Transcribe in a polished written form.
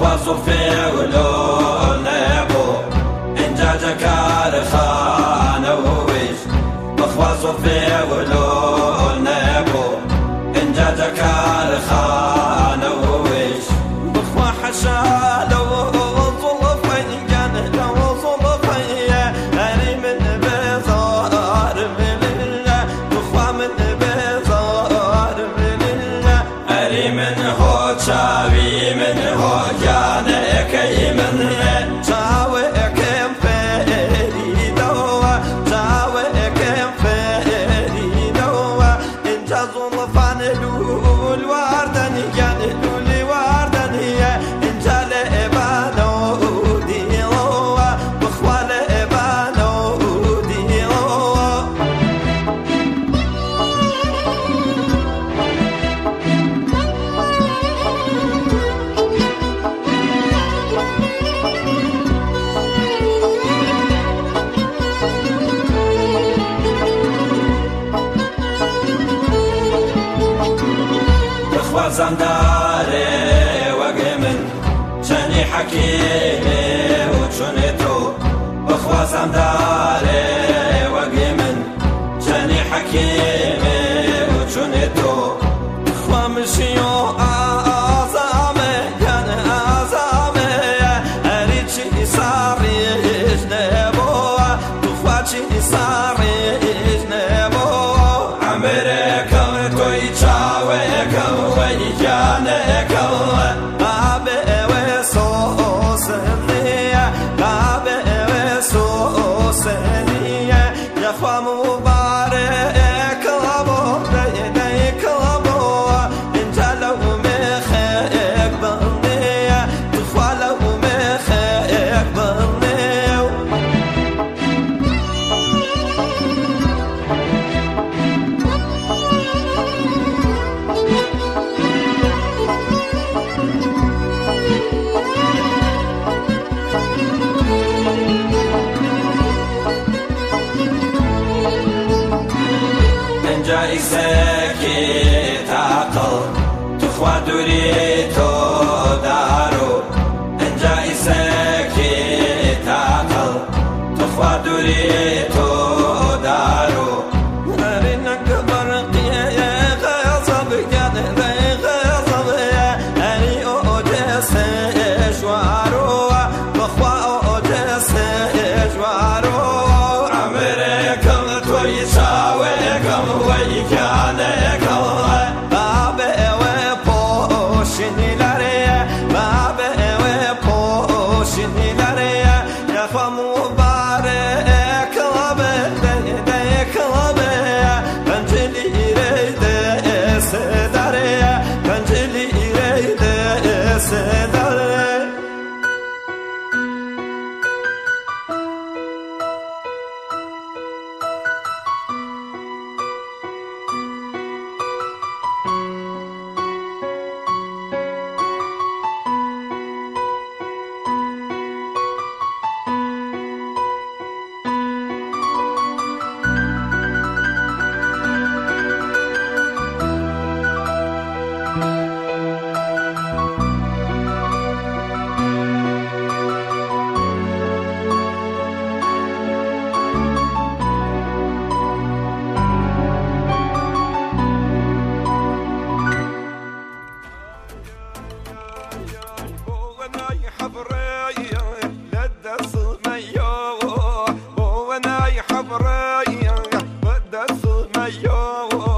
بخوازو فێولۆ نەبوو اینجا جەکارخانەوەیش بخوازو فێولۆ نەبوو اینجا جەکارخانەوەیش بخوا حەشالەوە چاوی من هو جانەکەی من چاوەکەم فێریدەوە چاوەکەم فێریدەوە اینجا زوڵفان لول واردەنیان لولی واردەنیە اینجا لە ئێبانە و دیڵەوە بخوا لە ئێبانە و دیڵەوە زەمدارێ وەگێ من چەنی حەکیمێ و چونێ تۆ بخوا زەمدارێ وەگێ من چەنی حەکیمێ و چونێ تۆ بخوا مشیۆ ئازامێ گەنە ئازامێ هەریچی ساڕیش نەبۆوە بخوا چی ساڕیش نەبۆوە ئەمرێکەڵ تۆی چاوەکەڵ جانەکەڵە بابێوێ سۆسنیە بابێوێ سۆسنیە یەخوا مبارێکڵە بۆ دەیکڵە بۆوە اینجا لەو مێخێک بڵنیە بخوا لەو مێخێک بڵنێ ئیسەکی تاقڵ توخوا دووری تۆ دارۆ ئەنجا ئیسەکی تاقڵ توخوا دووری تۆ دارۆ هەری نەکە بەرقیە غەزە بگەن غەزە بێ هەری ئۆجێ سێژوارۆوە بەخوا ئۆجێ سێژوارۆوە ئەمرێکەڵ تۆی چاوێکەڵ جانەکەڵە بابێوێ پۆشنی لەرەیە بابێوێ پۆشنی لەرەیە یەخوا مبارێکڵە بێ دەیکڵە بێ پەنجلیرەی دەسێ دەرەیە پەنجلیرەی دەسێ دەرێ حبرية بدأت ما يوم